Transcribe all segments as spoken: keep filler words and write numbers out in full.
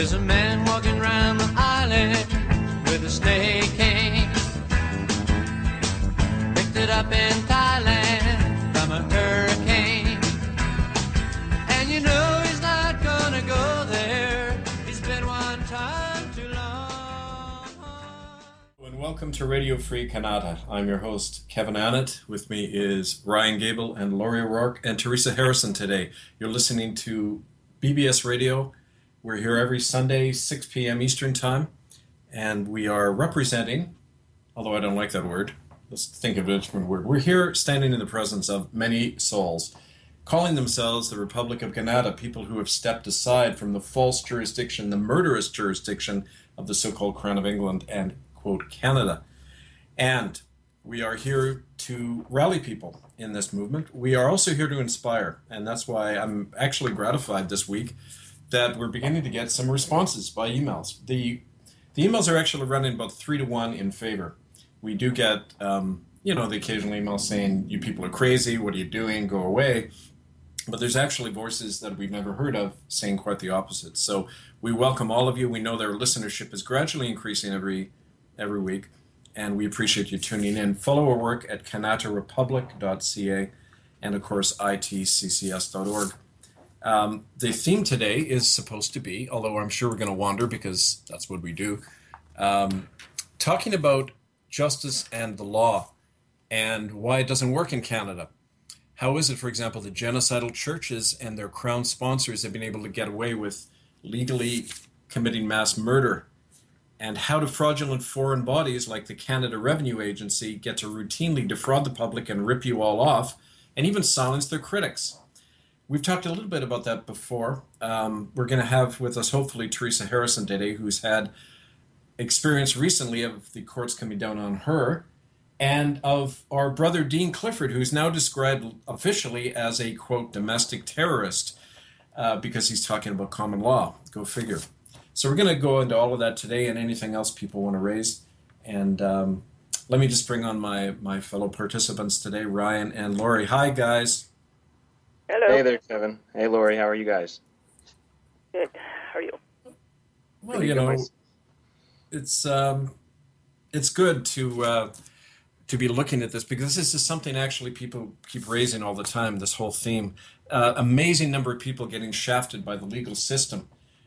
There's a man walking around the island with a snake cane. Picked it up in Thailand from a hurricane. And you know he's not gonna go there. He's been one time too long. And welcome to Radio Free Canada. I'm your host, Kevin Annett. With me is Ryan Gable and Laurie O'Rourke and Teresa Harrison today. You're listening to B B S Radio. We're here every Sunday, six p.m. Eastern Time, and we are representing, although I don't like that word, let's think of a different word. We're here standing in the presence of many souls, calling themselves the Republic of Canada, people who have stepped aside from the false jurisdiction, the murderous jurisdiction of the so-called Crown of England and, quote, Canada. And we are here to rally people in this movement. We are also here to inspire, and that's why I'm actually gratified this week that we're beginning to get some responses by emails. The the emails are actually running about three to one in favor. We do get, um, you know, the occasional email saying, you people are crazy, what are you doing, go away. But there's actually voices that we've never heard of saying quite the opposite. So we welcome all of you. We know their listenership is gradually increasing every every week, and we appreciate you tuning in. Follow our work at kanata republic dot c a and, of course, i t c c s dot org. Um, the theme today is supposed to be, although I'm sure we're going to wander because that's what we do, um, talking about justice and the law and why it doesn't work in Canada. How is it, for example, the genocidal churches and their crown sponsors have been able to get away with legally committing mass murder? And how do fraudulent foreign bodies like the Canada Revenue Agency get to routinely defraud the public and rip you all off and even silence their critics? We've talked a little bit about that before. Um, we're going to have with us, hopefully, Teresa Harrison today, who's had experience recently of the courts coming down on her, and of our brother Dean Clifford, who's now described officially as a, quote, domestic terrorist, uh, because he's talking about common law. Go figure. So we're going to go into all of that today and anything else people want to raise. And um, let me just bring on my, my fellow participants today, Ryan and Laurie. Hi, guys. Hello. Hey there, Kevin. Hey, Laurie. How are you guys? Good. How are you? Well, Pretty you good, know, myself. it's um, it's good to uh, to be looking at this because this is something actually people keep raising all the time. This whole theme, uh, amazing number of people getting shafted by the legal system,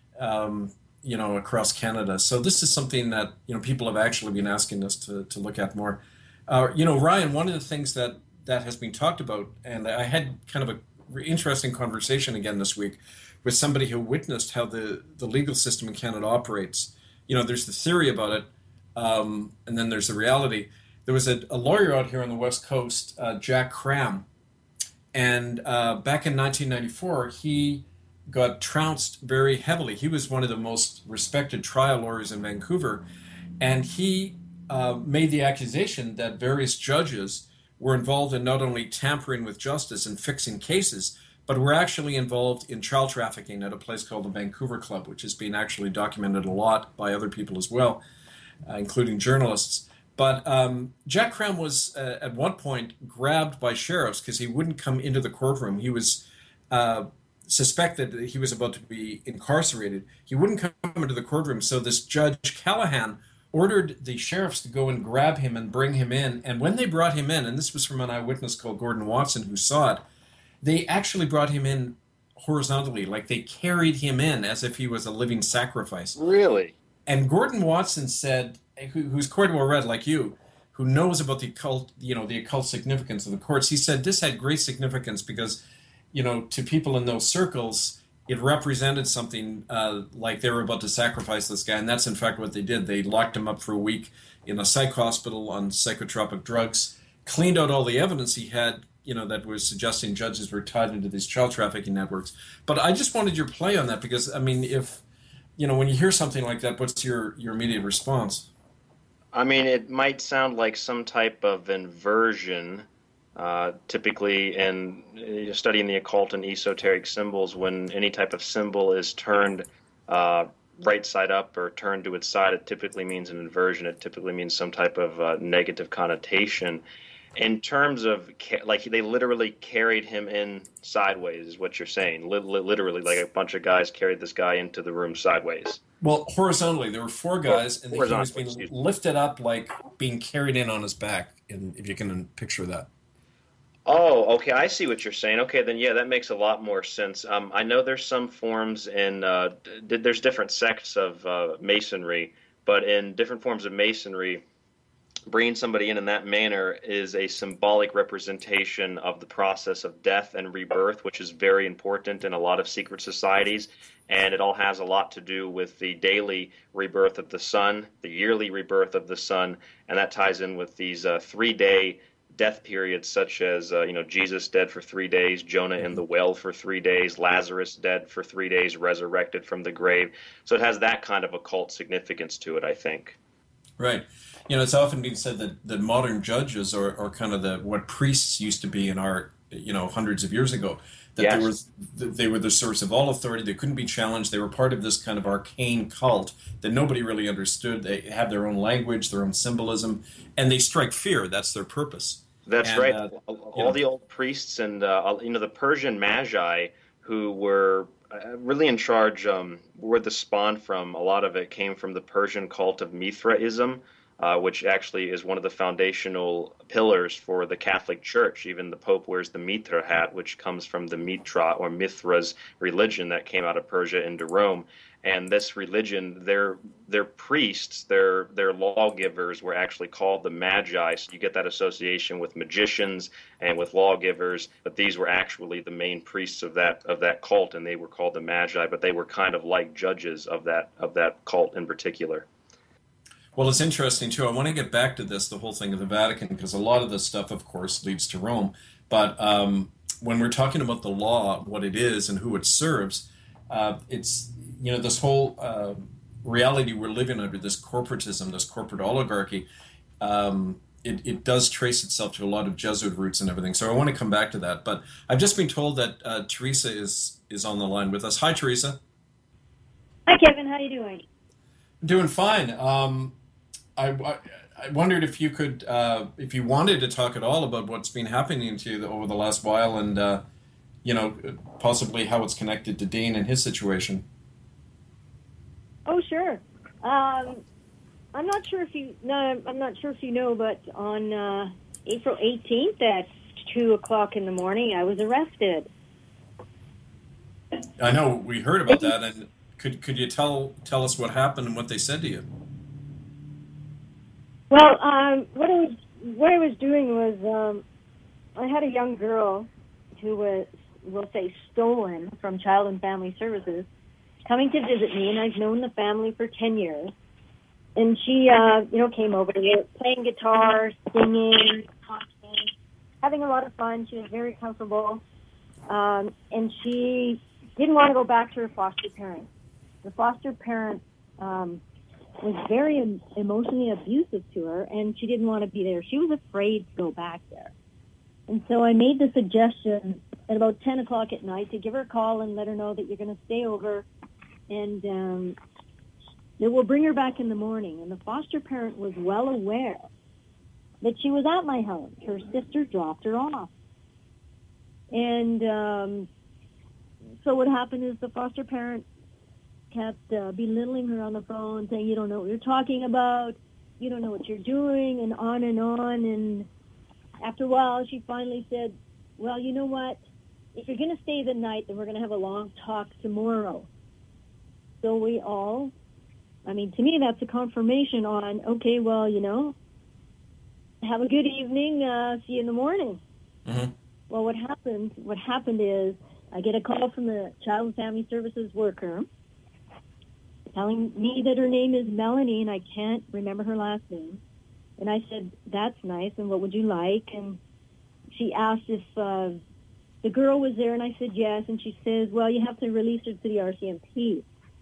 um, you know, across Canada. So this is something that you know people have actually been asking us to to look at more. Uh, you know, Ryan, one of the things that that has been talked about, and I had kind of a interesting conversation again this week with somebody who witnessed how the, the legal system in Canada operates. You know, there's the theory about it, um, and then there's the reality. There was a, a lawyer out here on the West Coast, uh, Jack Cram, and uh, back in nineteen ninety-four, he got trounced very heavily. He was one of the most respected trial lawyers in Vancouver, and he uh, made the accusation that various judges were involved in not only tampering with justice and fixing cases, but were actually involved in child trafficking at a place called the Vancouver Club, which has been actually documented a lot by other people as well, uh, including journalists. But um, Jack Cram was, uh, at one point, grabbed by sheriffs because he wouldn't come into the courtroom. He was uh, suspected that he was about to be incarcerated. He wouldn't come into the courtroom, so this Judge Callahan ordered the sheriffs to go and grab him and bring him in. And when they brought him in, and this was from an eyewitness called Gordon Watson who saw it, they actually brought him in horizontally, like they carried him in as if he was a living sacrifice. Really? And Gordon Watson said, who, who's quite well read like you, who knows about the occult, you know, the occult significance of the courts, he said this had great significance because, you know, to people in those circles, it represented something uh, like they were about to sacrifice this guy, and that's in fact what they did. They locked him up for a week in a psych hospital on psychotropic drugs, cleaned out all the evidence he had, you know, that was suggesting judges were tied into these child trafficking networks. But I just wanted your play on that because, I mean, if, you know, when you hear something like that, what's your, your immediate response? I mean, it might sound like some type of inversion. Uh, typically, in uh, studying the occult and esoteric symbols, when any type of symbol is turned uh, right side up or turned to its side, it typically means an inversion. It typically means some type of uh, negative connotation. In terms of, ca- like, they literally carried him in sideways, is what you're saying. Li- li- literally, like a bunch of guys carried this guy into the room sideways. Well, horizontally, there were four Or guys, and he was horizontally, being excuse me. lifted up like being carried in on his back. And if you can picture that. Oh, okay. I see what you're saying. Okay, then yeah, that makes a lot more sense. Um, I know there's some forms in uh, d- there's different sects of uh, masonry, but in different forms of masonry, bringing somebody in in that manner is a symbolic representation of the process of death and rebirth, which is very important in a lot of secret societies. And it all has a lot to do with the daily rebirth of the sun, the yearly rebirth of the sun, and that ties in with these uh, three-day death periods, such as uh, you know Jesus dead for three days, Jonah in the well for three days, Lazarus dead for three days, resurrected from the grave. So it has that kind of occult significance to it, I think. Right. You know, it's often been said that, that modern judges are, are kind of the what priests used to be in our, you know, hundreds of years ago. That they were Yes. they were the source of all authority. They couldn't be challenged. They were part of this kind of arcane cult that nobody really understood. They have their own language, their own symbolism, and they strike fear. That's their purpose. That's And right. uh, you All know, the old priests and uh, you know the Persian magi who were uh, really in charge, um, where the spawn from. A lot of it came from the Persian cult of Mithraism, uh, which actually is one of the foundational pillars for the Catholic Church. Even the Pope wears the Mitra hat, which comes from the Mitra or Mithras religion that came out of Persia into Rome. And this religion, their their priests, their their lawgivers were actually called the Magi. So you get that association with magicians and with lawgivers, but these were actually the main priests of that of that cult, and they were called the Magi. But they were kind of like judges of that of that cult in particular. well, it's interesting too. I want to get back to this, the whole thing of the Vatican, because a lot of this stuff, of course, leads to Rome. But um, when we're talking about the law, what it is and who it serves, uh, it's you know this whole uh, reality we're living under, this corporatism, this corporate oligarchy. Um, it, it does trace itself to a lot of Jesuit roots and everything. So I want to come back to that. But I've just been told that uh, Teresa is is on the line with us. Hi, Teresa. Hi, Kevin. How you doing? Doing fine. Um, I, I, I wondered if you could, uh, if you wanted to talk at all about what's been happening to you over the last while, and uh, you know, possibly how it's connected to Dean and his situation. Oh, sure. Um, I'm not sure if you. No, I'm not sure if you know, but on uh, April eighteenth at two o'clock in the morning, I was arrested. I know we heard about that, and could could you tell tell us what happened and what they said to you? Well, um, what I was what I was doing was um, I had a young girl who was, we'll say, stolen from Child and Family Services, coming to visit me, and I've known the family for ten years. And she, uh, you know, came over. We were playing guitar, singing, talking, having a lot of fun. She was very comfortable, um, and she didn't want to go back to her foster parents. The foster parent um, was very em- emotionally abusive to her, and she didn't want to be there. She was afraid to go back there. And so I made the suggestion at about ten o'clock at night to give her a call and let her know that you're going to stay over, and um, that we'll bring her back in the morning. And the foster parent was well aware that she was at my house. Her sister dropped her off. And um, so what happened is the foster parent kept uh, belittling her on the phone, saying, you don't know what you're talking about, you don't know what you're doing, and on and on. And after a while, she finally said, well, you know what? If you're going to stay the night, then we're going to have a long talk tomorrow. So we all, I mean, to me, that's a confirmation on, okay, well, you know, have a good evening, uh, see you in the morning. Mm-hmm. Well, what happened, what happened is I get a call from the Child and Family Services worker telling me that her name is Melanie, and I can't remember her last name. And I said, that's nice, and what would you like? And she asked if uh, the girl was there, and I said yes, and she says, well, you have to release her to the R C M P.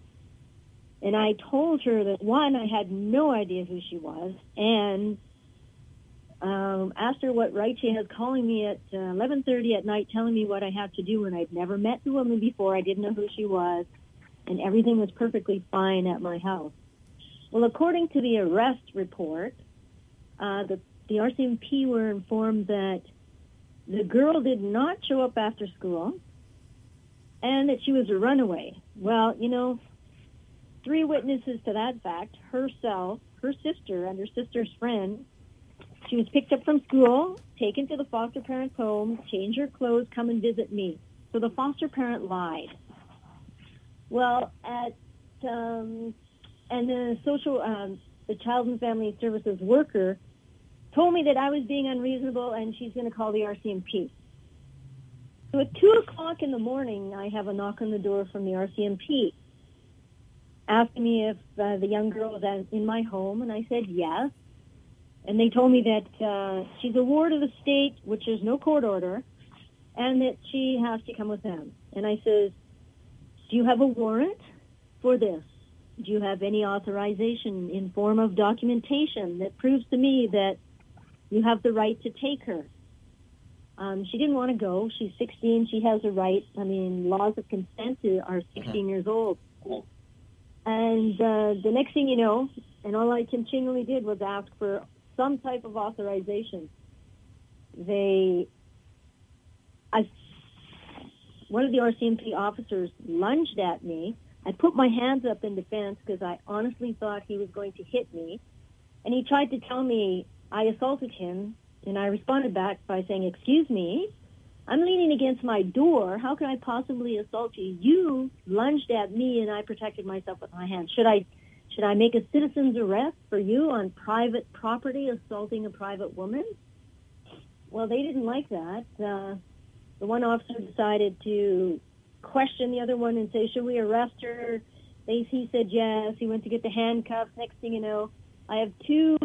And I told her that, one, I had no idea who she was, and um, asked her what right she has calling me at uh, eleven thirty at night telling me what I had to do when I'd never met the woman before. I didn't know who she was, and everything was perfectly fine at my house. Well, according to the arrest report, uh, the, the R C M P were informed that the girl did not show up after school and that she was a runaway. Well, you know, three witnesses to that fact, herself, her sister, and her sister's friend. She was picked up from school, taken to the foster parent's home, change her clothes, come and visit me. So the foster parent lied. Well, at um, and the social, um, the Child and Family Services worker told me that I was being unreasonable and she's going to call the R C M P. So at two o'clock in the morning, I have a knock on the door from the R C M P, asking me if uh, the young girl was in my home, and I said yes. And they told me that uh, she's a ward of the state, which is no court order, and that she has to come with them. And I says, do you have a warrant for this? Do you have any authorization in form of documentation that proves to me that you have the right to take her? Um, she didn't want to go. She's sixteen. She has a right. I mean, laws of consent are sixteen years old. And uh, the next thing you know, and all I continually did was ask for some type of authorization. They, I, one of the R C M P officers lunged at me. I put my hands up in defense because I honestly thought he was going to hit me. And he tried to tell me I assaulted him, and I responded back by saying, excuse me, I'm leaning against my door. How can I possibly assault you? You lunged at me, and I protected myself with my hands. Should I should I make a citizen's arrest for you on private property, assaulting a private woman? Well, they didn't like that. Uh, the one officer decided to question the other one and say, should we arrest her? They, he said yes. He went to get the handcuffs. Next thing you know, I have two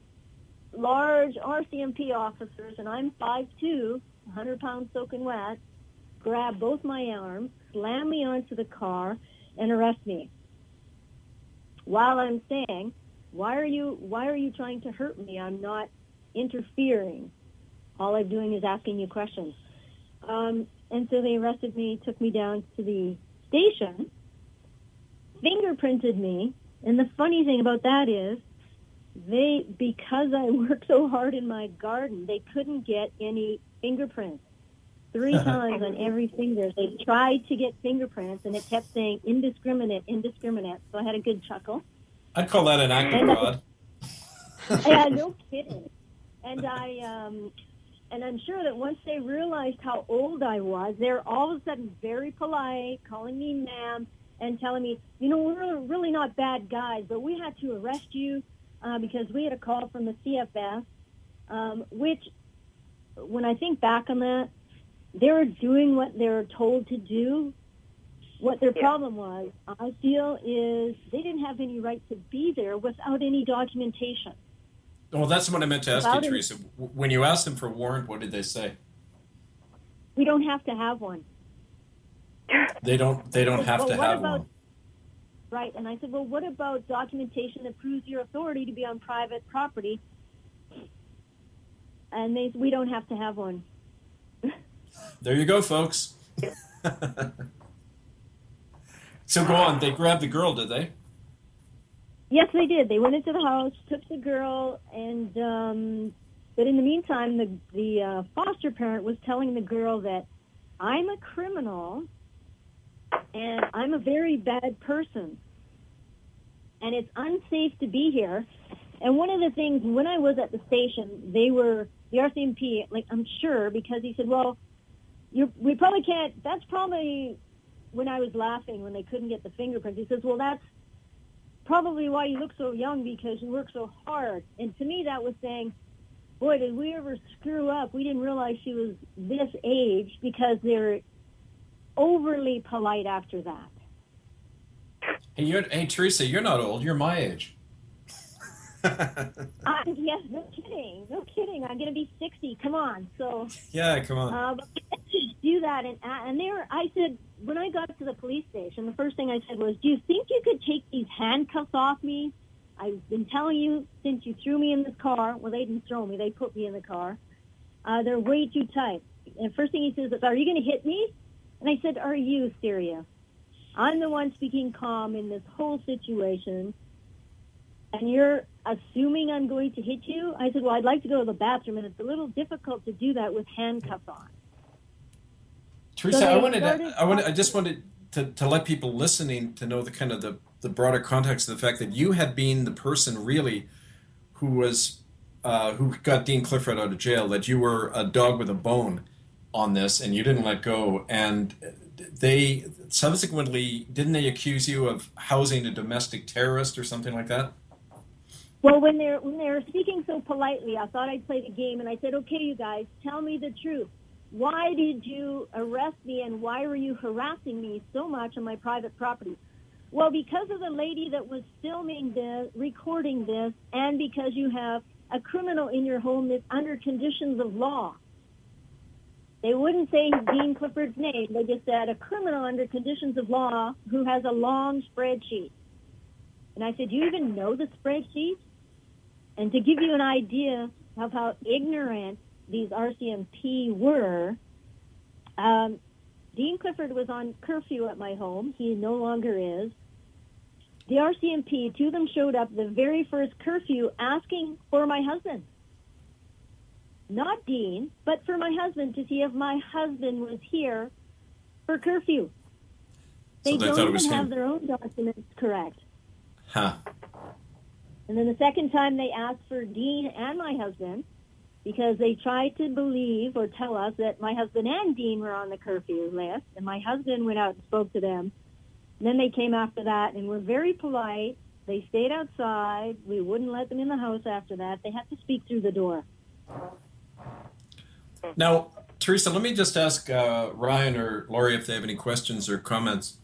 large R C M P officers, and I'm five two, one hundred pounds soaking wet, grab both my arms, slam me onto the car, and arrest me. While I'm saying, why are you why are you trying to hurt me? I'm not interfering. All I'm doing is asking you questions. Um, and so they arrested me, took me down to the station, fingerprinted me, and the funny thing about that is, they, because I work so hard in my garden, they couldn't get any fingerprints. Three times on every finger. They tried to get fingerprints, and it kept saying indiscriminate, indiscriminate. So I had a good chuckle. I'd call that an act of And, God. yeah, no kidding. And I, um, and I'm sure that once they realized how old I was, they're all of a sudden very polite, calling me ma'am, and telling me, you know, we're really not bad guys, but we had to arrest you uh, because we had a call from the C F S, um, which, when I think back on that, they were doing what they were told to do. What their Yeah. problem was, I feel, is they didn't have any right to be there without any documentation. Well, that's what I meant to ask Without you, any- Teresa. W- When you asked them for a warrant, what did they say? We don't have to have one. They don't. They don't have Well, to what have about- one. Right, and I said, well, what about documentation that proves your authority to be on private property? And they said, we don't have to have one. There you go, folks. So go on. They grabbed the girl, did they? Yes, they did. They went into the house, took the girl, and um, but in the meantime, the the uh, foster parent was telling the girl that I'm a criminal and I'm a very bad person, and it's unsafe to be here. And one of the things, when I was at the station, they were the R C M P, like I'm sure, because he said, well, you we probably can't. That's probably when I was laughing when they couldn't get the fingerprints. He says, well, that's probably why you look so young, because you work so hard. And to me, that was saying, boy, did we ever screw up. We didn't realize she was this age, because they're overly polite after that. Hey, you're, hey, Teresa, you're not old. You're my age. Uh, yes, no kidding. No kidding. I'm going to be sixty. Come on. So Yeah, come on. uh, but I had to do that. And, uh, and they were, I said, when I got to the police station, the first thing I said was, do you think you could take these handcuffs off me? I've been telling you since you threw me in this car. Well, they didn't throw me. They put me in the car. Uh, they're way too tight. And first thing he says is, are you going to hit me? And I said, are you serious? I'm the one speaking calm in this whole situation. And you're assuming I'm going to hit you? I said, well, I'd like to go to the bathroom, and it's a little difficult to do that with handcuffs on. Teresa, So I they wanted, to, started I wanted, I talking- just wanted to, to let people listening to know the kind of the, the broader context of the fact that you had been the person really who was, uh, who got Dean Clifford out of jail, that you were a dog with a bone on this and you didn't let go. And they subsequently, didn't they accuse you of housing a domestic terrorist or something like that? Well, when they're when they were speaking so politely, I thought I'd play the game, and I said, okay, you guys, tell me the truth. Why did you arrest me, and why were you harassing me so much on my private property? Well, because of the lady that was filming this, recording this, and because you have a criminal in your home that's under conditions of law. They wouldn't say Dean Clifford's name. They just said a criminal under conditions of law who has a long spreadsheet. And I said, do you even know the spreadsheet? And to give you an idea of how ignorant these R C M P were, um, Dean Clifford was on curfew at my home. He no longer is. The R C M P, two of them showed up the very first curfew asking for my husband. Not Dean, but for my husband, to see if my husband was here for curfew. They, So they don't thought it was even have him. their own documents correct. Huh. And then the second time they asked for Dean and my husband because they tried to believe or tell us that my husband and Dean were on the curfew list, and my husband went out and spoke to them. And then they came after that and were very polite. They stayed outside. We wouldn't let them in the house after that. They had to speak through the door. Now, Teresa, let me just ask uh, Ryan or Laurie if they have any questions or comments.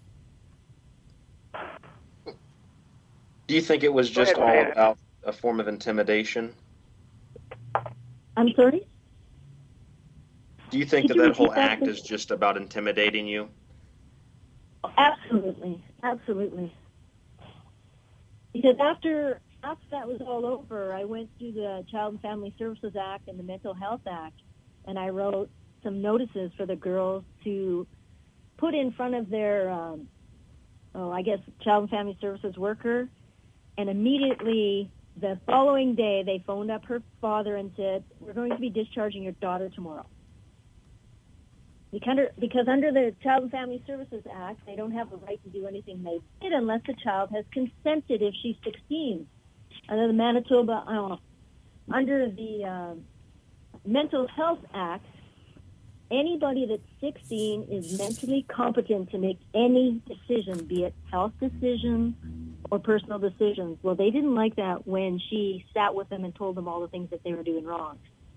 Do you think it was Go just ahead, all Ryan. about a form of intimidation? I'm sorry? Do you think Could that you that whole repeat that, act please? is just about intimidating you? Absolutely. Absolutely. Because after after that was all over, I went through the Child and Family Services Act and the Mental Health Act, and I wrote some notices for the girls to put in front of their, um, oh, I guess, Child and Family Services worker. And immediately the following day, they phoned up her father and said, we're going to be discharging your daughter tomorrow. Because under, because under the Child and Family Services Act, they don't have the right to do anything they did unless the child has consented if she's sixteen. Under the Manitoba, uh, under the uh, Mental Health Act, anybody that's sixteen is mentally competent to make any decision, be it health decisions or personal decisions. Well, they didn't like that when she sat with them and told them all the things that they were doing wrong.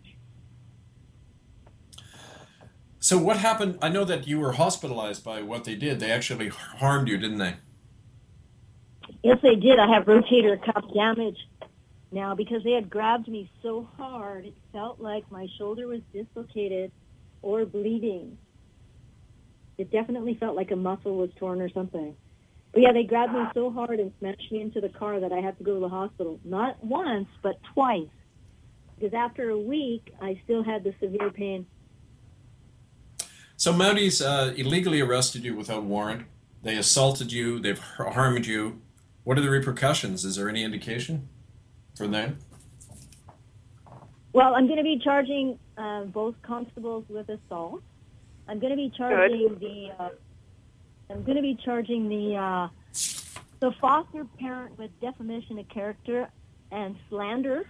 So what happened? I know that you were hospitalized by what they did. They actually harmed you, didn't they? Yes, they did. I have rotator cuff damage now because they had grabbed me so hard, it felt like my shoulder was dislocated or bleeding. It definitely felt like a muscle was torn or something. But yeah, they grabbed me so hard and smashed me into the car that I had to go to the hospital. Not once, but twice. Because after a week, I still had the severe pain. So Mounties uh, illegally arrested you without warrant. They assaulted you. They've harmed you. What are the repercussions? Is there any indication for them? Well, I'm going to be charging uh, both constables with assault. I'm going to be charging the. Uh, I'm going to be charging the uh, the foster parent with defamation of character and slander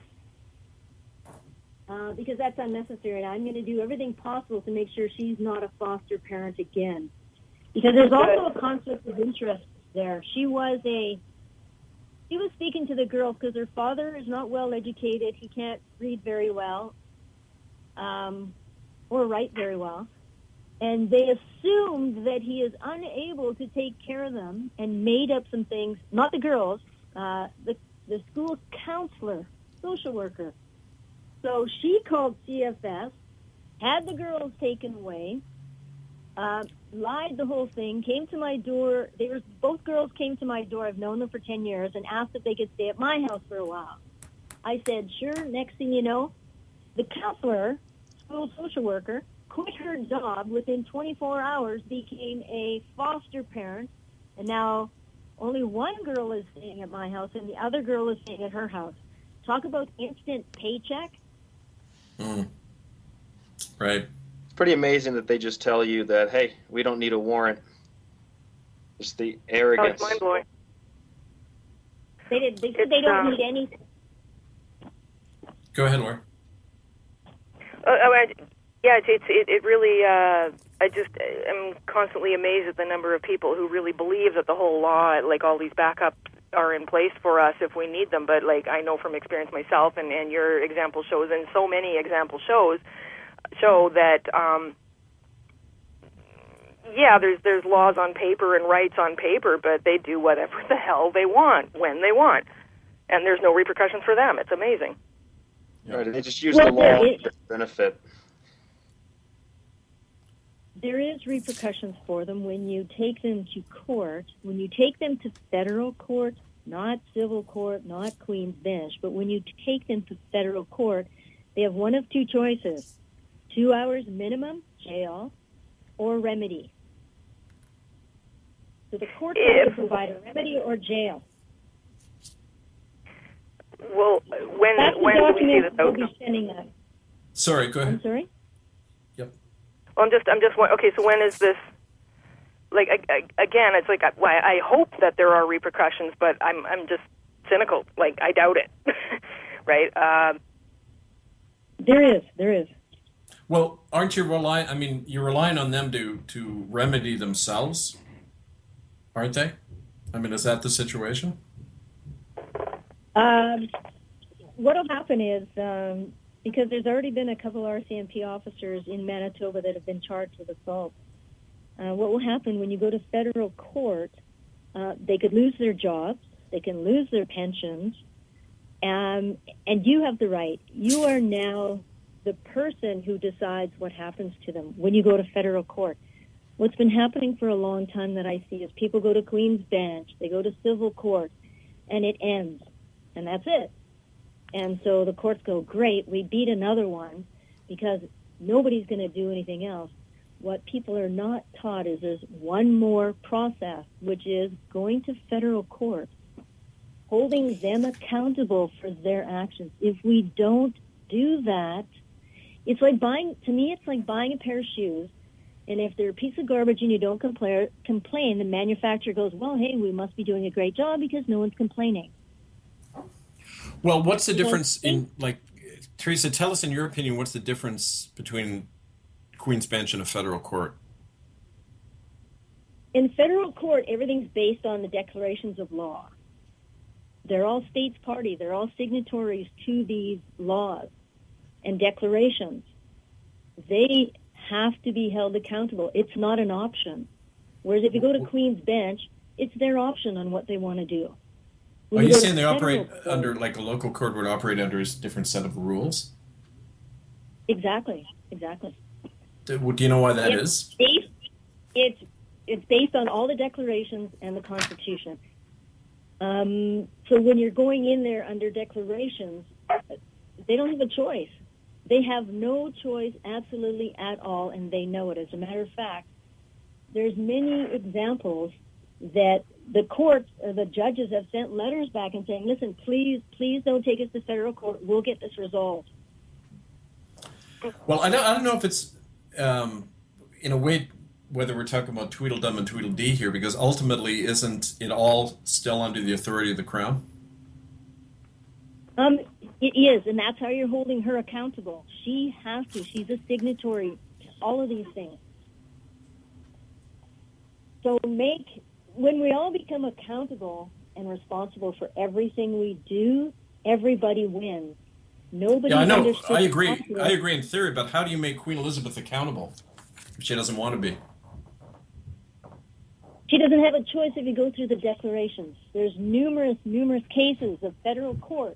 uh, because that's unnecessary. And I'm going to do everything possible to make sure she's not a foster parent again. Because there's also a conflict of interest there. She was a. She was speaking to the girls because her father is not well educated. He can't read very well, um, or write very well. And they assumed that he is unable to take care of them and made up some things, not the girls, uh, the, the school counselor, social worker. So she called C F S, had the girls taken away, uh, lied the whole thing, came to my door. They were, both girls came to my door. I've known them for ten years and asked if they could stay at my house for a while. I said, sure. Next thing you know, the counselor, school social worker, quit her job within twenty-four hours, became a foster parent, and now only one girl is staying at my house and the other girl is staying at her house. Talk about instant paycheck. Mm. Right. It's pretty amazing that they just tell you that, hey, we don't need a warrant. Just the Oh, arrogance. it's mind blowing. They did. They said It's, they don't um, need anything. Go ahead, Laura. Uh, oh, I, yeah, it's, it's it, it really. Uh, I just am constantly amazed at the number of people who really believe that the whole law, like all these backups, are in place for us if we need them. But like I know from experience myself, and, and your example shows, and so many example shows, show that. Um, yeah, there's there's laws on paper and rights on paper, but they do whatever the hell they want when they want, and there's no repercussions for them. It's amazing. Right, they just use Well, the law there for is- their benefit. There is repercussions for them when you take them to court. When you take them to federal court, not civil court, not Queen's Bench, but when you take them to federal court, they have one of two choices: two hours minimum jail or remedy. So the court can If- either provide a remedy or jail. Well, when That's the when do we see document this we'll outcome? be sending that. Sorry, go I'm ahead. sorry? Well, I'm just, I'm just, okay. So when is this? Like I, I, again, it's like I, I hope that there are repercussions, but I'm, I'm just cynical. Like I doubt it, right? Um, There is, there is. Well, aren't you relying? I mean, you're relying on them to to remedy themselves, aren't they? I mean, is that the situation? Um, what will happen is, um, because there's already been a couple R C M P officers in Manitoba that have been charged with assault, uh, what will happen when you go to federal court, uh, they could lose their jobs, they can lose their pensions, um, and you have the right. You are now the person who decides what happens to them when you go to federal court. What's been happening for a long time that I see is people go to Queen's Bench, they go to civil court, and it ends, and that's it. And so the courts go, great, we beat another one because nobody's going to do anything else. What people are not taught is there's one more process, which is going to federal court, holding them accountable for their actions. If we don't do that, it's like buying, to me, it's like buying a pair of shoes. And if they're a piece of garbage and you don't compla- complain, the manufacturer goes, well, hey, we must be doing a great job because no one's complaining. Well, what's the difference in, like, Teresa, tell us in your opinion, what's the difference between Queen's Bench and a federal court? In federal court, everything's based on the declarations of law. They're all states party. They're all signatories to these laws and declarations. They have to be held accountable. It's not an option. Whereas if you go to Queen's Bench, it's their option on what they want to do. When Are you go to saying they federal operate court- under, like a local court would operate under a different set of rules? Exactly, exactly. Do do you know why that It's is? based, it's it's based on all the declarations and the Constitution. Um, so when you're going in there under declarations, they don't have a choice. They have no choice absolutely at all, and they know it. As a matter of fact, there's many examples that the courts or the judges have sent letters back and saying, listen, please, please don't take us to federal court. We'll get this resolved. Well, I don't, I don't know if it's, um, in a way, whether we're talking about Tweedledum and Tweedledee here, because ultimately isn't it all still under the authority of the Crown? Um, it is, and that's how you're holding her accountable. She has to. She's a signatory to all of these things. So make, when we all become accountable and responsible for everything we do, everybody wins. Nobody Yeah, I know. understood I the agree. concept. I agree in theory, but how do you make Queen Elizabeth accountable if she doesn't want to be? She doesn't have a choice if you go through the declarations. There's numerous, numerous cases of federal court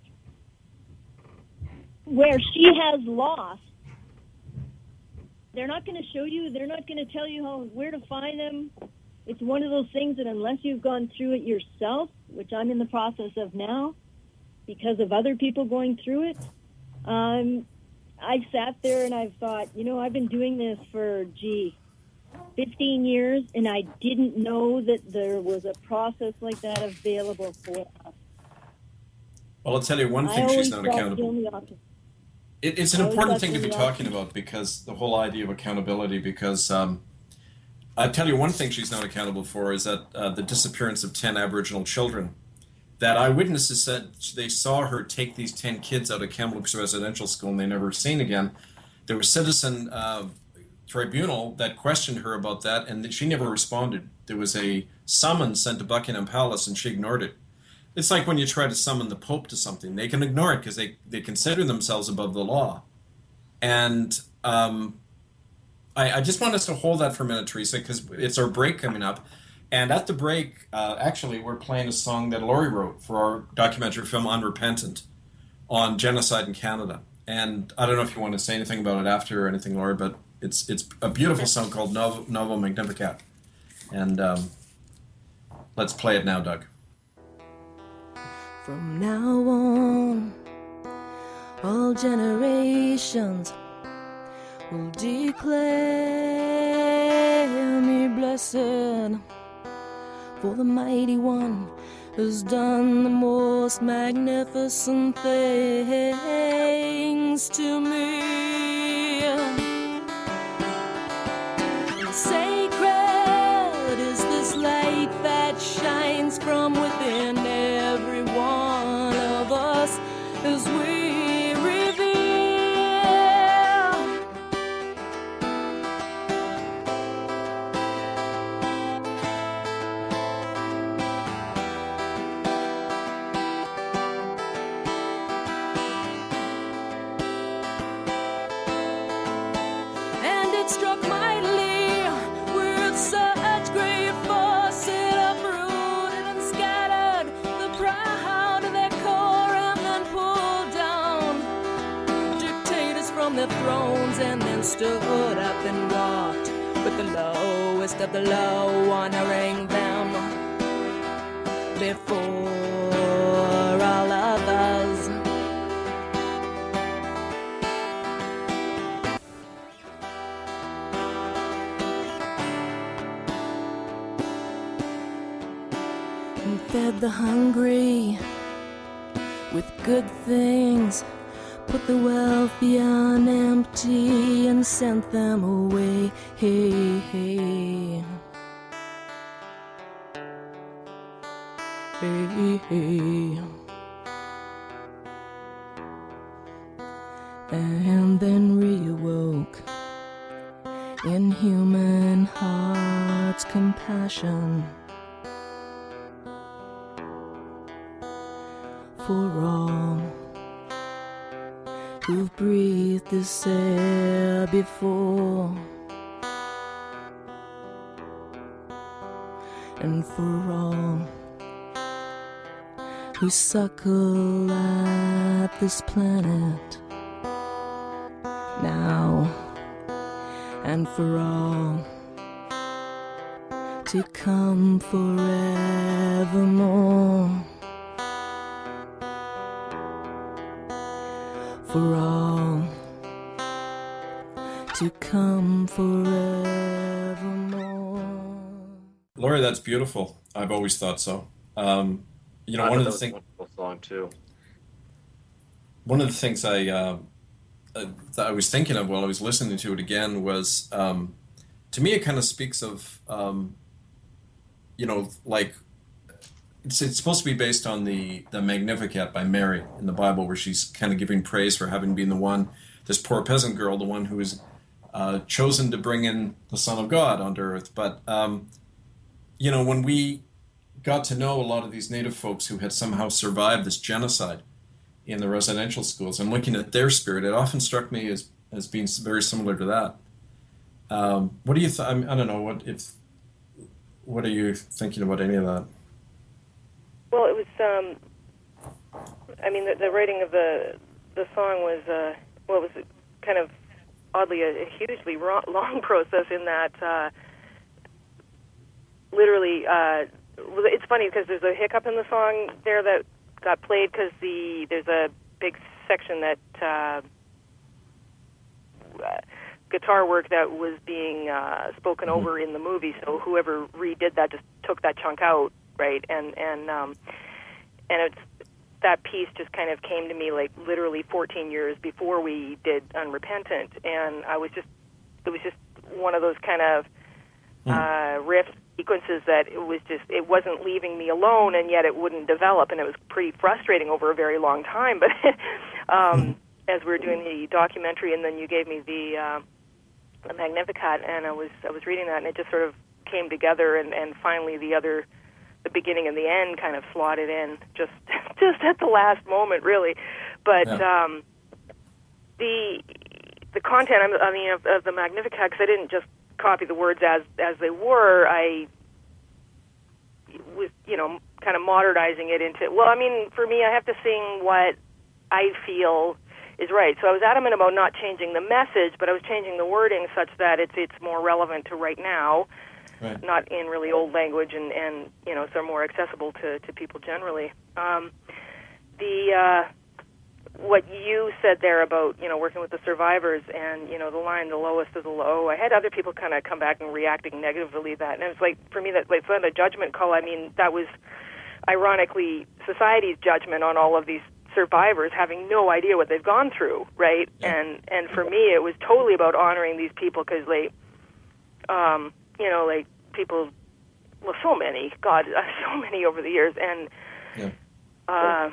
where she has lost. They're not going to show you, they're not going to tell you how, where to find them. It's one of those things that unless you've gone through it yourself, which I'm in the process of now, because of other people going through it, um, I've sat there and I've thought, you know, I've been doing this for, gee, fifteen years, and I didn't know that there was a process like that available for us. Well, I'll tell you one I thing she's always not felt accountable. guilty after. It, it's an I always important felt thing to be guilty talking after. about, because the whole idea of accountability, because um, I tell you one thing she's not accountable for is that uh, the disappearance of ten Aboriginal children. That eyewitnesses said they saw her take these ten kids out of Kamloops Residential School and they never seen again. There was citizen uh, tribunal that questioned her about that, and she never responded. There was a summons sent to Buckingham Palace and she ignored it. It's like when you try to summon the Pope to something. They can ignore it because they, they consider themselves above the law. And um, I, I just want us to hold that for a minute, Teresa, because it's our break coming up. And at the break, uh, actually, we're playing a song that Laurie wrote for our documentary film Unrepentant on genocide in Canada. And I don't know if you want to say anything about it after or anything, Laurie, but it's it's a beautiful song called Novo, Novo Magnificat. And um, let's play it now, Doug. From now on, all generations will declare me blessed, for the mighty one has done the most magnificent things to me. Sacred is this light that shines from within every one of us as we reveal and it struck mightily with such great force, it uprooted and scattered the proud of their core, and then pulled down dictators from their thrones, and then stood up and walked with the lowest of the low, honoring them before all others. And fed the hungry with good things, put the wealthy on empty and sent them away. Hey, hey. Hey, hey. And then reawoke in human hearts compassion for all who've breathed this air before, and for all who suckle at this planet now, and for all to come forevermore. For all to come forevermore. Laurie, that's beautiful. I've always thought so. Um, you know, I one of thought the that was things a wonderful song too. one of the things I uh, uh, that I was thinking of while I was listening to it again was, um, to me, it kind of speaks of, um, you know, like it's it's supposed to be based on the the Magnificat by Mary in the Bible, where she's kind of giving praise for having been the one, this poor peasant girl, the one who was uh, chosen to bring in the Son of God onto earth. But um, you know, when we got to know a lot of these native folks who had somehow survived this genocide in the residential schools, and looking at their spirit, it often struck me as as being very similar to that. Um, what do you? Th- I, mean, I don't know. What if? What are you thinking about any of that? Well, it was. Um, I mean, the, the writing of the the song was uh, well, it was kind of oddly a, a hugely ro- long process in that. Uh, literally, uh, it's funny because there's a hiccup in the song there that got played because the there's a big section that uh, uh, guitar work that was being uh, spoken Mm-hmm. over in the movie. So whoever redid that just took that chunk out, right? And and um, and it's that piece just kind of came to me like literally fourteen years before we did Unrepentant, and I was just it was just one of those kind of uh, riff sequences that it was just it wasn't leaving me alone, and yet it wouldn't develop, and it was pretty frustrating over a very long time. But um, as we were doing the documentary, and then you gave me the, uh, the Magnificat, and I was I was reading that, and it just sort of came together, and, and finally the other. The beginning and the end kind of slotted in just just at the last moment, really. But yeah. um, the the content, I mean, of, of the Magnificat, because I didn't just copy the words as as they were. I was, you know, kind of modernizing it into. Well, I mean, for me, I have to sing what I feel is right. So I was adamant about not changing the message, but I was changing the wording such that it's it's more relevant to right now. Right. Not in really old language, and, and you know, so more accessible to, to people generally. Um, the uh, what you said there about, you know, working with the survivors, and, you know, the line, the lowest of the low, I had other people kind of come back and reacting negatively to that, and it was like, for me, that like, it's not a judgment call. I mean, that was ironically society's judgment on all of these survivors having no idea what they've gone through, right? Yeah. And and for me, it was totally about honoring these people, because they, um, you know, like people, well, so many, God, so many over the years, and Yeah. uh,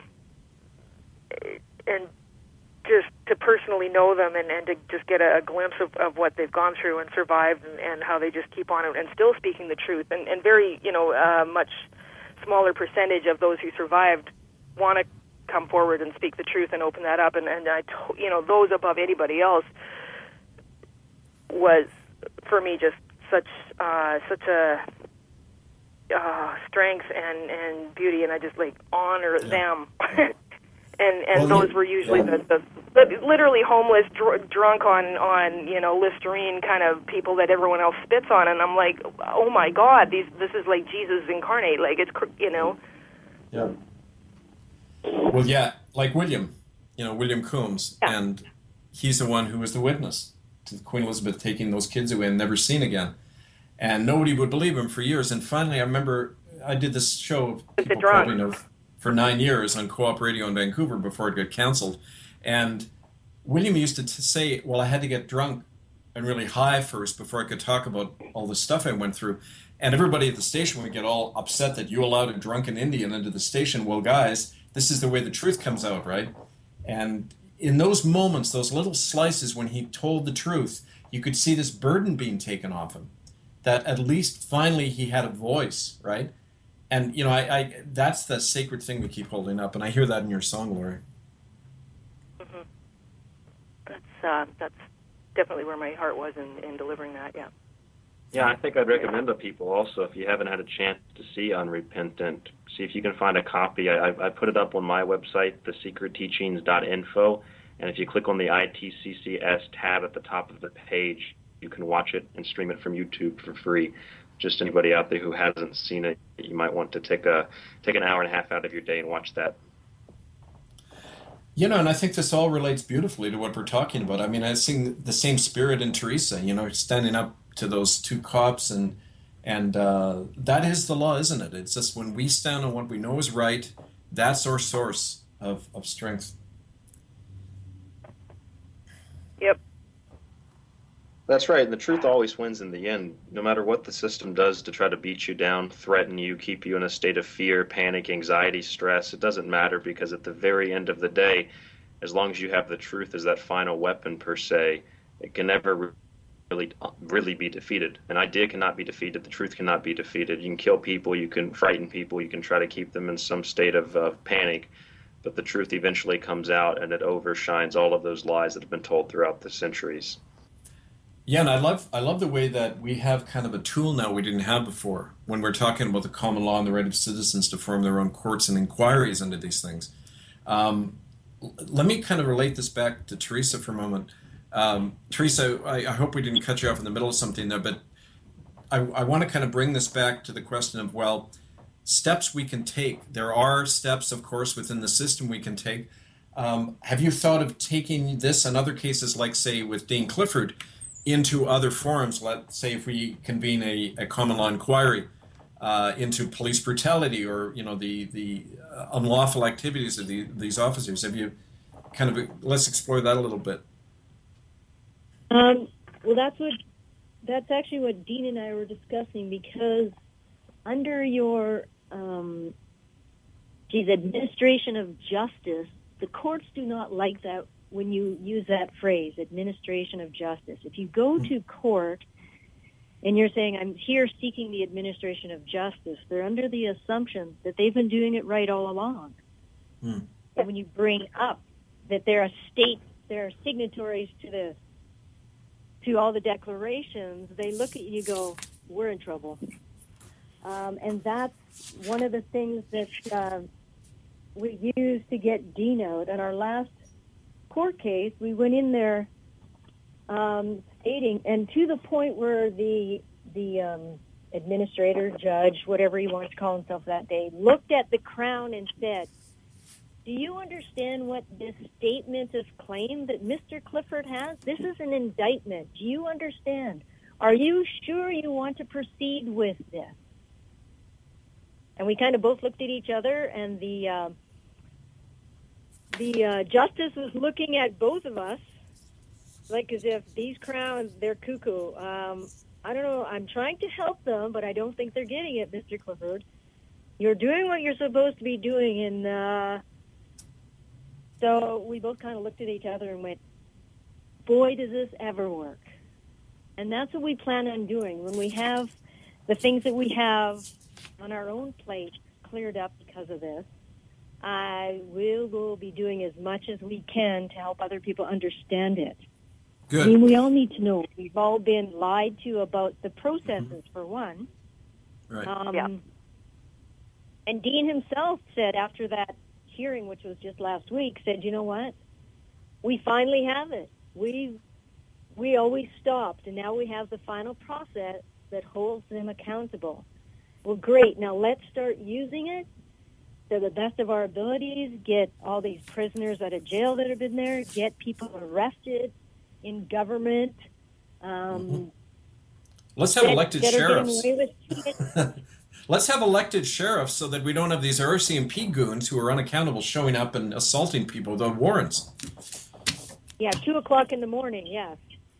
and just to personally know them, and, and to just get a, a glimpse of, of what they've gone through and survived, and, and how they just keep on and still speaking the truth, and, and very, you know, uh, much smaller percentage of those who survived want to come forward and speak the truth and open that up, and, and I, to, you know, those above anybody else was, for me, just such uh, such a uh, strength and, and beauty, and I just like honor Yeah. them. and and Well, those you- were usually yeah. the, the, the literally homeless, dr- drunk on on you know Listerine kind of people that everyone else spits on, and I'm like, oh my God, these this is like Jesus incarnate. Like it's cr- you know. Yeah. Well, yeah, like William, you know, William Coombs, Yeah. and he's the one who was the witness to Queen Elizabeth taking those kids away and never seen again. And nobody would believe him for years. And finally, I remember I did this show, It's a people drunk. probably know, for nine years on Co-op Radio in Vancouver before it got canceled. And William used to t- say, well, I had to get drunk and really high first before I could talk about all the stuff I went through. And everybody at the station would get all upset that you allowed a drunken Indian into the station. Well, guys, this is the way the truth comes out, right? And in those moments, those little slices when he told the truth, you could see this burden being taken off him, that at least finally he had a voice, right? And, you know, I, I that's the sacred thing we keep holding up, and I hear that in your song, Lori. Mm-hmm. That's uh, that's definitely where my heart was in, in delivering that. Yeah. Yeah, I think I'd recommend to people also, if you haven't had a chance to see Unrepentant, see if you can find a copy. I, I put it up on my website, the secret teachings dot info, and if you click on the I T C C S tab at the top of the page, you can watch it and stream it from YouTube for free. Just anybody out there who hasn't seen it, you might want to take a take an hour and a half out of your day and watch that. You know, and I think this all relates beautifully to what we're talking about. I mean, I sing the same spirit in Teresa, you know, standing up to those two cops, and and uh, that is the law, isn't it? It's just when we stand on what we know is right, that's our source of, of strength. Yep. That's right, and the truth always wins in the end. No matter what the system does to try to beat you down, threaten you, keep you in a state of fear, panic, anxiety, stress, it doesn't matter, because at the very end of the day, as long as you have the truth as that final weapon per se, it can never really really be defeated. An idea cannot be defeated. The truth cannot be defeated. You can kill people, you can frighten people, you can try to keep them in some state of uh, panic, but the truth eventually comes out, and it overshines all of those lies that have been told throughout the centuries. Yeah, and I love I love the way that we have kind of a tool now we didn't have before when we're talking about the common law and the right of citizens to form their own courts and inquiries into these things. Um, let me kind of relate this back to Teresa for a moment. Um, Teresa, I, I hope we didn't cut you off in the middle of something there, but I, I want to kind of bring this back to the question of, well, steps we can take. There are steps, of course, within the system we can take. Um, have you thought of taking this and other cases, like, say, with Dean Clifford, into other forums? Let's say if we convene a, a common law inquiry, uh, into police brutality or you know the the uh, unlawful activities of the, these officers. Have you kind of let's explore that a little bit? Um, well, that's what that's actually what Dean and I were discussing, because under your um, geez, administration of justice, the courts do not like that when you use that phrase, administration of justice. If you go to court and you're saying, I'm here seeking the administration of justice, they're under the assumption that they've been doing it right all along. Mm. And when you bring up that there are state, there are signatories to the to all the declarations, they look at you and go, we're in trouble. Um, and that's one of the things that uh, we used to get Dean out. In our last court case, we went in there um, stating, and to the point where the the um, administrator, judge, whatever he wants to call himself that day, looked at the Crown and said, do you understand what this statement of claim that Mister Clifford has? This is an indictment. Do you understand? Are you sure you want to proceed with this? And we kind of both looked at each other, and the uh, the uh, justice was looking at both of us, like as if these Crowns, they're cuckoo. Um, I don't know. I'm trying to help them, but I don't think they're getting it, Mister Clifford. You're doing what you're supposed to be doing, and uh, so we both kind of looked at each other and went, boy, does this ever work. And that's what we plan on doing. When we have the things that we have on our own plate cleared up because of this, I will, will be doing as much as we can to help other people understand it. Good. I mean, we all need to know. We've all been lied to about the processes, mm-hmm. for one. Right. Um, yeah. And Dean himself said after that hearing, which was just last week, said, you know what? We finally have it. We we always stopped, and now we have the final process that holds them accountable. Well, great. Now let's start using it to the best of our abilities, get all these prisoners out of jail that have been there, get people arrested in government. Um, mm-hmm. Let's have elected sheriffs. Let's have elected sheriffs so that we don't have these R C M P goons who are unaccountable showing up and assaulting people without warrants. Yeah, two o'clock in the morning, yes.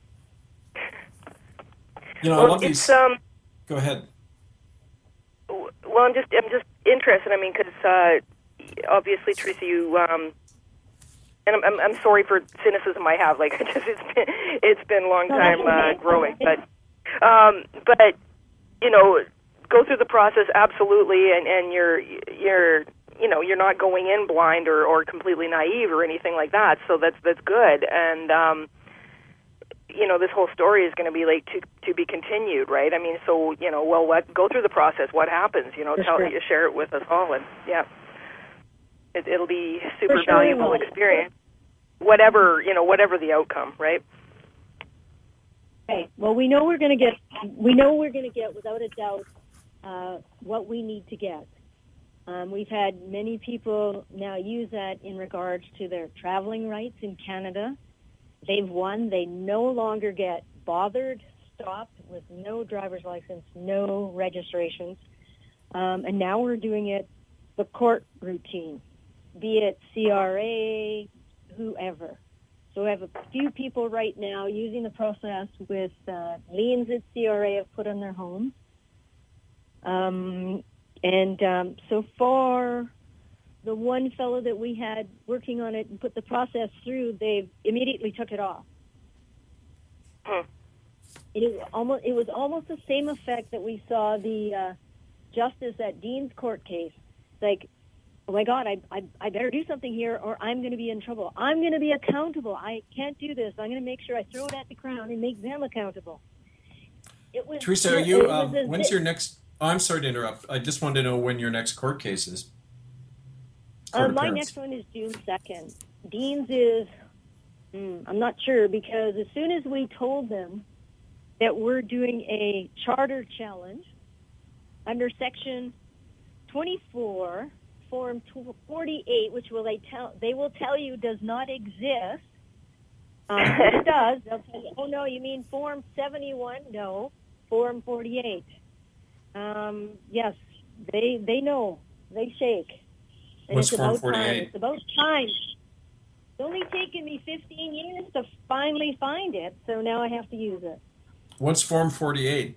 You know, well, I love it's, these. Um, Go ahead. Well, I'm just I'm just interested. I mean, because uh, obviously, Teresa, you um, and I'm, I'm I'm sorry for cynicism I have. Like, just it's been it's been a long time uh, growing, but um, but you know, go through the process absolutely, and, and you're you're you know you're not going in blind or, or completely naive or anything like that. So that's that's good, and um, you know, this whole story is going to be like to to be continued, right? I mean, so you know, well, what go through the process. What happens? You know, For tell sure. you share it with us all, and yeah, it, it'll be super For sure. valuable experience. Whatever you know, whatever the outcome, right? Okay. Well, we know we're going to get. We know we're going to get, without a doubt, uh, what we need to get. Um, we've had many people now use that in regards to their traveling rights in Canada. They've won. They no longer get bothered, stopped with no driver's license, no registrations. Um, and now we're doing it the court routine, be it C R A, whoever. So we have a few people right now using the process with uh, liens that C R A have put on their homes. Um, and um, so far, the one fellow that we had working on it and put the process through, they immediately took it off. Hmm. It is almost it was almost the same effect that we saw the uh, justice at Dean's court case. It's like, oh my God, I, I I better do something here, or I'm going to be in trouble. I'm going to be accountable. I can't do this. I'm going to make sure I throw it at the Crown and make them accountable. It was, Teresa, are it you? was Um, as when's if- your next? Oh, I'm sorry to interrupt. I just wanted to know when your next court case is. Court Uh, my appearance. next one is June second. Dean's is, mm, I'm not sure, because as soon as we told them that we're doing a charter challenge under Section twenty-four, Form forty-eight, which will they tell they will tell you does not exist. Um, it does. They'll tell you, oh no, you mean Form seventy-one? No, Form forty-eight. Um, yes, they they know. They shake. And What's it's Form about time. forty-eight? It's about time. It's only taken me fifteen years to finally find it, so now I have to use it. What's Form forty-eight?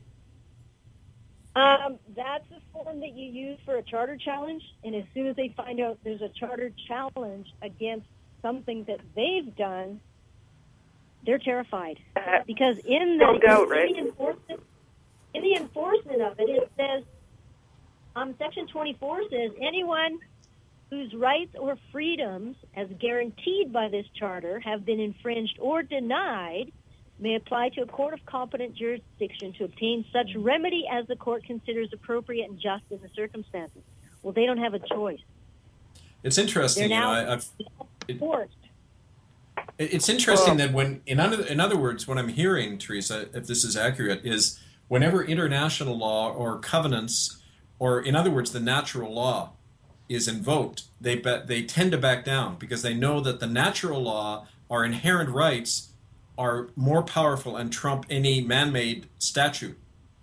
Um, that's a form that you use for a charter challenge, and as soon as they find out there's a charter challenge against something that they've done, they're terrified. Uh, Because in the, no doubt, in, right? the enforcement, in the enforcement of it, it says, um, Section twenty-four says, anyone whose rights or freedoms, as guaranteed by this charter, have been infringed or denied, may apply to a court of competent jurisdiction to obtain such remedy as the court considers appropriate and just in the circumstances. Well, they don't have a choice. It's interesting, They're you know. now I, I've, it, forced. it's interesting Well- that when, in other, in other words, what I'm hearing, Teresa, if this is accurate, is whenever international law or covenants, or in other words, the natural law, is invoked, they be, they tend to back down because they know that the natural law, our inherent rights, are more powerful and trump any man-made statute.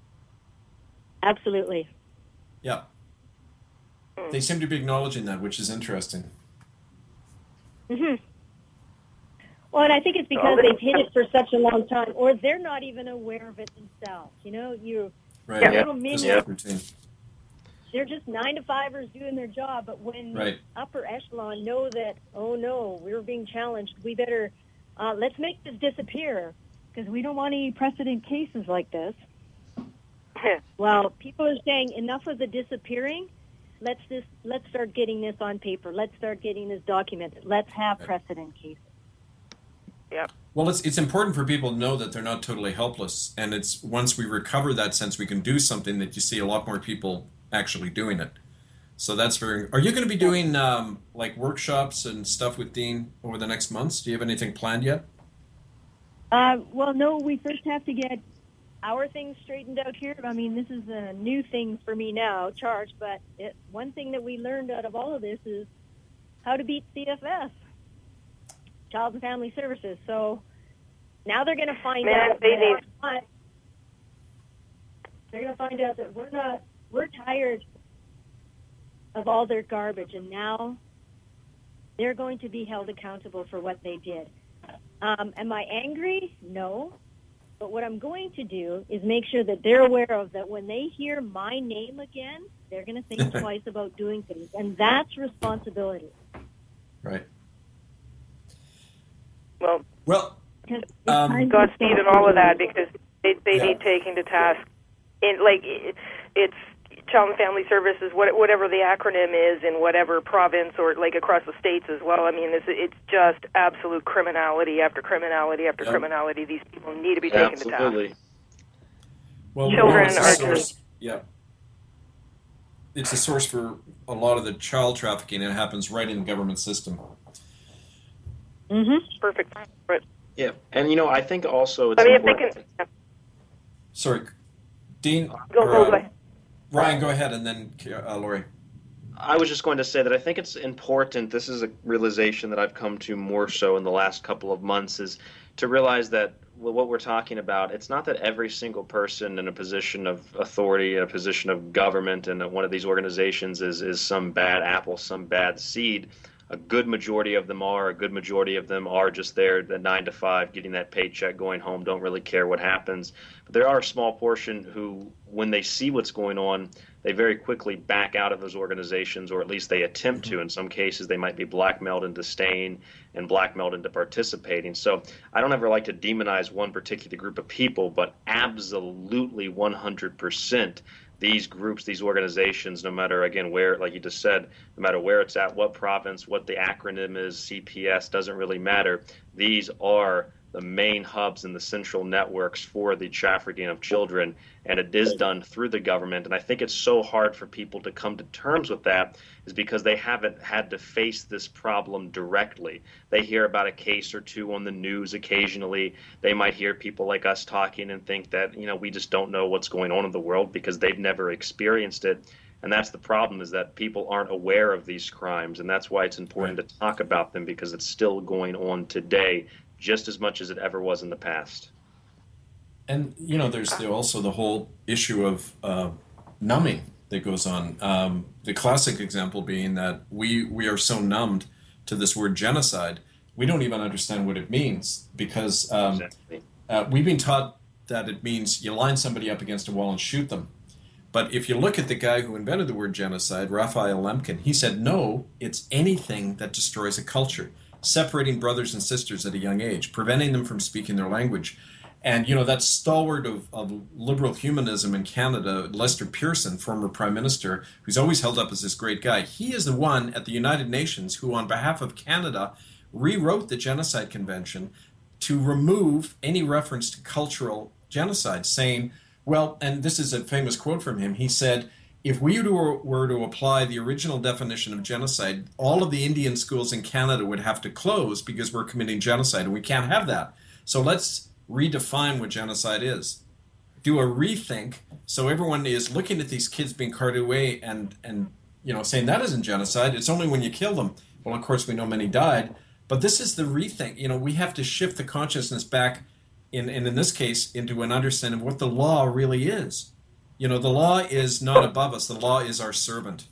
Absolutely. Yeah. They seem to be acknowledging that, which is interesting. hmm Well, and I think it's because they've hid it for such a long time, or they're not even aware of it themselves. You know, you Right. Yeah. little Just minions, like routine. they're just nine to fivers doing their job, but when Right. the upper echelon know that, oh no, we're being challenged, we better, uh, let's make this disappear, because we don't want any precedent cases like this. Well, people are saying enough of the disappearing. Let's just let's start getting this on paper. Let's start getting this documented. Let's have precedent cases. Yep. Well, it's it's important for people to know that they're not totally helpless, and it's once we recover that sense we can do something that you see a lot more people actually doing it. So that's very. Are you going to be doing um, like workshops and stuff with Dean over the next months? Do you have anything planned yet? Uh, well, no, we first have to get our things straightened out here. I mean, this is a new thing for me now, charge, but it, one thing that we learned out of all of this is how to beat C F S, Child and Family Services. So now they're going to find Man, out they that need- they're going to find out that we're not, we're tired of all their garbage, and now they're going to be held accountable for what they did. Um, am I angry? No. But what I'm going to do is make sure that they're aware of that when they hear my name again, they're going to think twice about doing things. And that's responsibility. Right. Well, Well, Because it's Um, time to Godspeed and all of that, because they they Yeah. need taking to task. In like it, it's Child and Family Services, what, whatever the acronym is in whatever province or like across the states as well. I mean, it's it's just absolute criminality after criminality after Yeah. criminality. These people need to be taken to task. Absolutely. well, Children it's a are source, just- yeah. It's a source for a lot of the child trafficking, and it happens right in the government system. Mm-hmm. Perfect. But Yeah, and you know, I think also it's I mean, if they important. can Sorry, Dean. go, or, go, uh, go ahead. Ryan, go ahead, and then uh, Lori. I was just going to say that I think it's important. This is a realization that I've come to more so in the last couple of months, is to realize that well, what we're talking about, it's not that every single person in a position of authority, in a position of government, in one of these organizations is is some bad apple, some bad seed. A good majority of them are. A good majority of them are just there at nine to five, getting that paycheck, going home, don't really care what happens. But there are a small portion who, when they see what's going on, they very quickly back out of those organizations, or at least they attempt to. In some cases, they might be blackmailed into staying and blackmailed into participating. So I don't ever like to demonize one particular group of people, but absolutely one hundred percent these groups, these organizations, no matter, again, where, like you just said, no matter where it's at, what province, what the acronym is, C P S, doesn't really matter. These are the main hubs and the central networks for the trafficking of children, and it is done through the government. And I think it's so hard for people to come to terms with that is because they haven't had to face this problem directly. They hear about a case or two on the news occasionally. They might hear people like us talking and think that, you know, we just don't know what's going on in the world because they've never experienced it. And that's the problem, is that people aren't aware of these crimes. And that's why it's important to talk about them, because it's still going on today just as much as it ever was in the past. And, you know, there's the, also the whole issue of uh, numbing that goes on. Um, the classic example being that we we are so numbed to this word genocide, we don't even understand what it means, because um, Exactly. uh, we've been taught that it means you line somebody up against a wall and shoot them. But if you look at the guy who invented the word genocide, Raphael Lemkin, he said, no, it's anything that destroys a culture, separating brothers and sisters at a young age, preventing them from speaking their language. And, you know, that stalwart of, of liberal humanism in Canada, Lester Pearson, former prime minister, who's always held up as this great guy, he is the one at the United Nations who, on behalf of Canada, rewrote the Genocide Convention to remove any reference to cultural genocide, saying, well, and this is a famous quote from him, he said, if we were to apply the original definition of genocide, all of the Indian schools in Canada would have to close because we're committing genocide, and we can't have that. So let's redefine what genocide is. Do a rethink, so everyone is looking at these kids being carted away and, and you know, saying that isn't genocide, it's only when you kill them. Well, of course, we know many died, but this is the rethink. You know, we have to shift the consciousness back, in, and in this case, into an understanding of what the law really is. You know, the law is not above us. The law is our servant.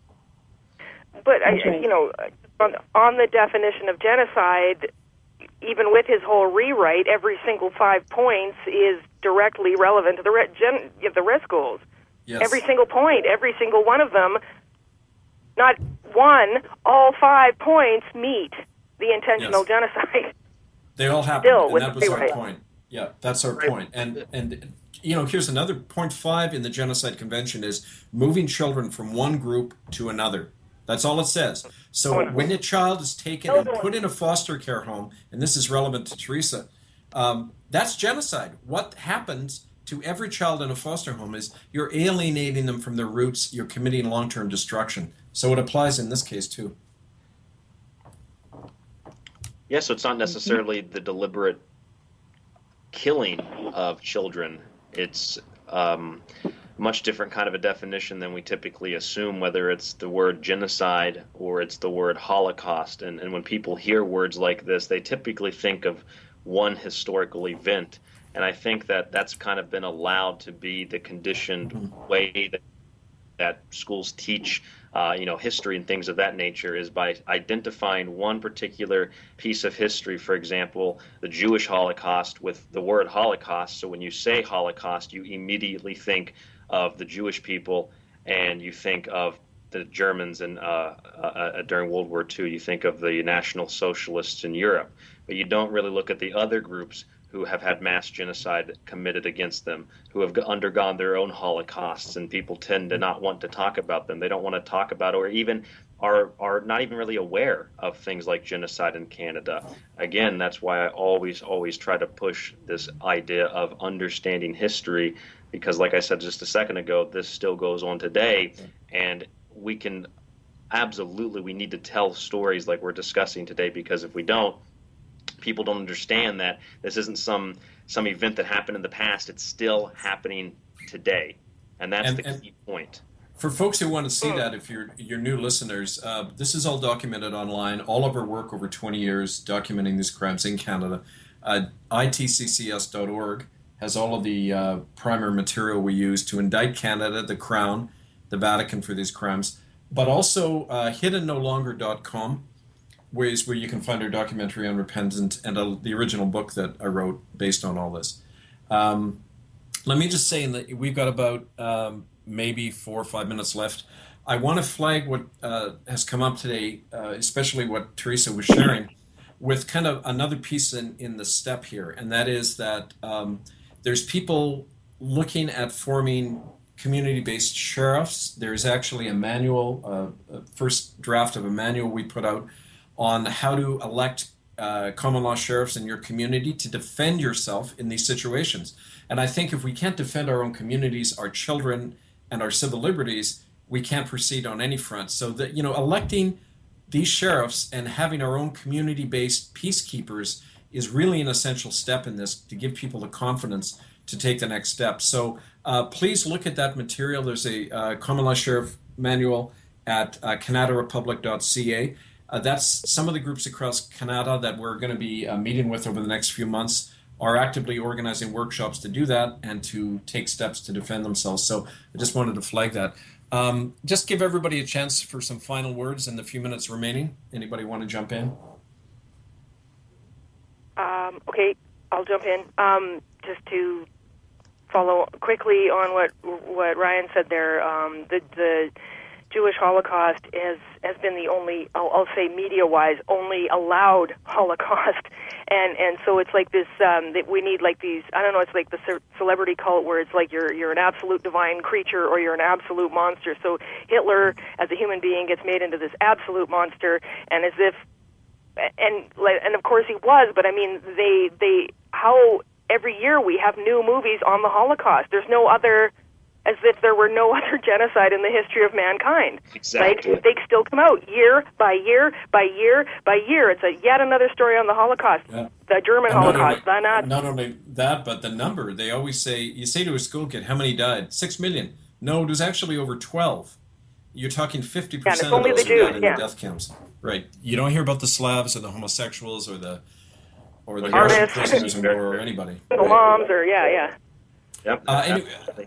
But, I, Okay. you know, on, on the definition of genocide, even with his whole rewrite, every single five points is directly relevant to the re- gen, the rest goals. Yes. Every single point, every single one of them, not one, all five points meet the intentional Yes. genocide. They all happened, Still, and with that the was our rewrite. point. Yeah, that's our Right. point. And, and you know, here's another point five in the Genocide Convention is moving children from one group to another. That's all it says. So when a child is taken and put in a foster care home, and this is relevant to Teresa, um, that's genocide. What happens to every child in a foster home is you're alienating them from their roots, you're committing long-term destruction. So it applies in this case too. Yeah, so it's not necessarily the deliberate killing of children. It's um, much different kind of a definition than we typically assume, whether it's the word genocide or it's the word Holocaust. And, and when people hear words like this, they typically think of one historical event. And I think that that's kind of been allowed to be the conditioned way that, that schools teach Uh, you know, history and things of that nature, is by identifying one particular piece of history, for example, the Jewish Holocaust, with the word Holocaust. So when you say Holocaust, you immediately think of the Jewish people, and you think of the Germans and uh, uh, during World War Two, you think of the National Socialists in Europe. But you don't really look at the other groups who have had mass genocide committed against them, who have undergone their own holocausts, and people tend to not want to talk about them. They don't want to talk about, or even are are not even really aware of things like genocide in Canada. Again, that's why I always, always try to push this idea of understanding history, because like I said just a second ago, this still goes on today, and we can absolutely, we need to tell stories like we're discussing today, because if we don't, people don't understand that this isn't some some event that happened in the past. It's still happening today, and that's And- the and- key point. For folks who want to see that, if you're you're new listeners, uh, this is all documented online. All of our work over twenty years documenting these crimes in Canada. Uh, I T C C S dot org has all of the uh, primary material we use to indict Canada, the Crown, the Vatican for these crimes, but also uh, hidden no longer dot com, ways where you can find our documentary Unrepentant and uh, the original book that I wrote based on all this. Um, let me just say that we've got about um, maybe four or five minutes left. I want to flag what uh, has come up today, uh, especially what Teresa was sharing, with kind of another piece in, in the step here, and that is that um, there's people looking at forming community-based sheriffs. There's actually a manual, uh, a first draft of a manual we put out on how to elect uh, common law sheriffs in your community to defend yourself in these situations. And I think if we can't defend our own communities, our children, and our civil liberties, we can't proceed on any front. So that, you know, electing these sheriffs and having our own community-based peacekeepers is really an essential step in this to give people the confidence to take the next step. So uh, please look at that material. There's a uh, common law sheriff manual at uh, canada republic dot c a. Uh, that's some of the groups across Canada that we're going to be uh, meeting with over the next few months are actively organizing workshops to do that and to take steps to defend themselves. So I just wanted to flag that. Um, just give everybody a chance for some final words in the few minutes remaining. Anybody want to jump in? Um, okay, I'll jump in. Um, just to follow quickly on what what Ryan said there, um, the the Jewish Holocaust has has been the only, I'll, I'll say media-wise, only allowed Holocaust, and and so it's like this um, that we need like these, I don't know, it's like the ce- celebrity cult where it's like you're you're an absolute divine creature or you're an absolute monster. So Hitler as a human being gets made into this absolute monster, and as if, and and of course he was, but I mean they they how every year we have new movies on the Holocaust. There's no other. As if there were no other genocide in the history of mankind. Exactly. Right? They still come out year by year by year by year. It's a yet another story on the Holocaust, Yeah. the German And not Holocaust, only, the Nazi. not only that, but the number. They always say, you say to a school kid, how many died? Six million. No, it was actually over twelve. You're talking fifty percent Yeah, and it's of only those the who died Jews, in yeah. the death camps. Right. You don't hear about the Slavs or the homosexuals or the or the Artists. Russian prisoners of war or anybody. Single moms, or yeah, yeah. Yep. Uh, anyway, absolutely.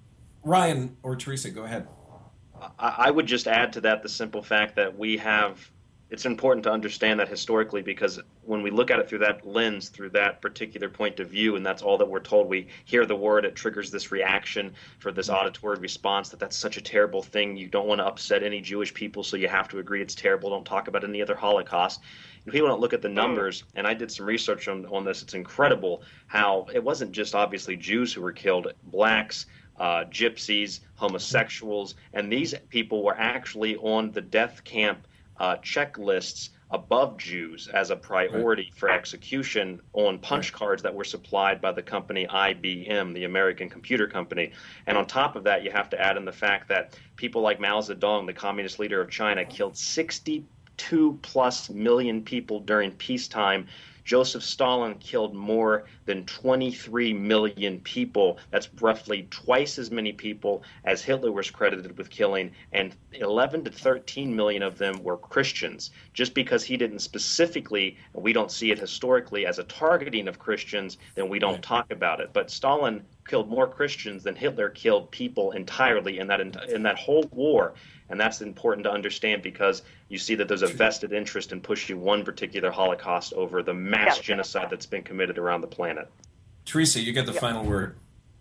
Ryan or Teresa, go ahead. I I would just add to that the simple fact that we have, it's important to understand that historically, because when we look at it through that lens, through that particular point of view, and that's all that we're told, we hear the word, it triggers this reaction for this auditory response that that's such a terrible thing. You don't want to upset any Jewish people, so you have to agree it's terrible. Don't talk about any other Holocaust. If people don't look at the numbers, and I did some research on, on this, it's incredible how it wasn't just obviously Jews who were killed, blacks, Uh, gypsies, homosexuals, and these people were actually on the death camp uh, checklists above Jews as a priority right. for execution on punch right. cards that were supplied by the company I B M, the American Computer Company. And on top of that, you have to add in the fact that people like Mao Zedong, the communist leader of China, killed sixty-two plus million people during peacetime. Joseph Stalin killed more than twenty-three million people. That's roughly twice as many people as Hitler was credited with killing, and eleven to thirteen million of them were Christians. Just because he didn't specifically, and we don't see it historically as a targeting of Christians, then we don't talk about it. But Stalin killed more Christians than Hitler killed people entirely in that in that whole war. And that's important to understand, because you see that there's a vested interest in pushing one particular Holocaust over the mass yeah. genocide that's been committed around the planet. Teresa, you get the yeah. final word.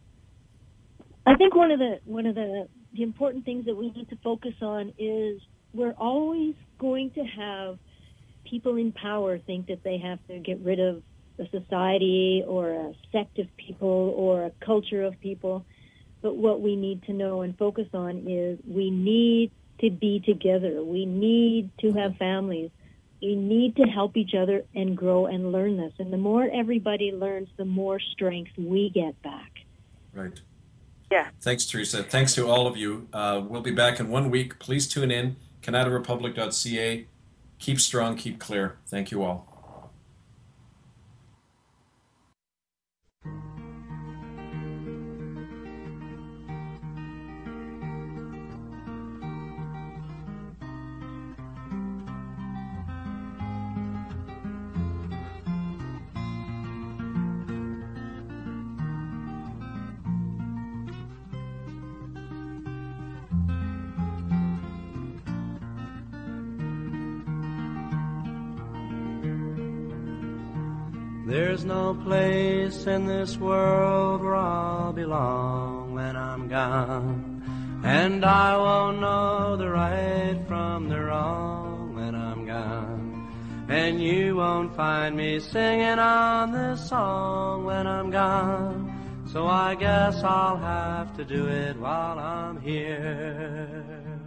I think one of the one of the, the important things that we need to focus on is we're always going to have people in power think that they have to get rid of a society or a sect of people or a culture of people. But what we need to know and focus on is we need to be together. We need to have families. We need to help each other and grow and learn this. And the more everybody learns, the more strength we get back. Right. Yeah. Thanks, Teresa. Thanks to all of you. Uh, we'll be back in one week. Please tune in, Canada Republic dot C A. Keep strong, keep clear. Thank you all. There's no place in this world where I'll belong when I'm gone, and I won't know the right from the wrong when I'm gone, and you won't find me singing on this song when I'm gone, so I guess I'll have to do it while I'm here.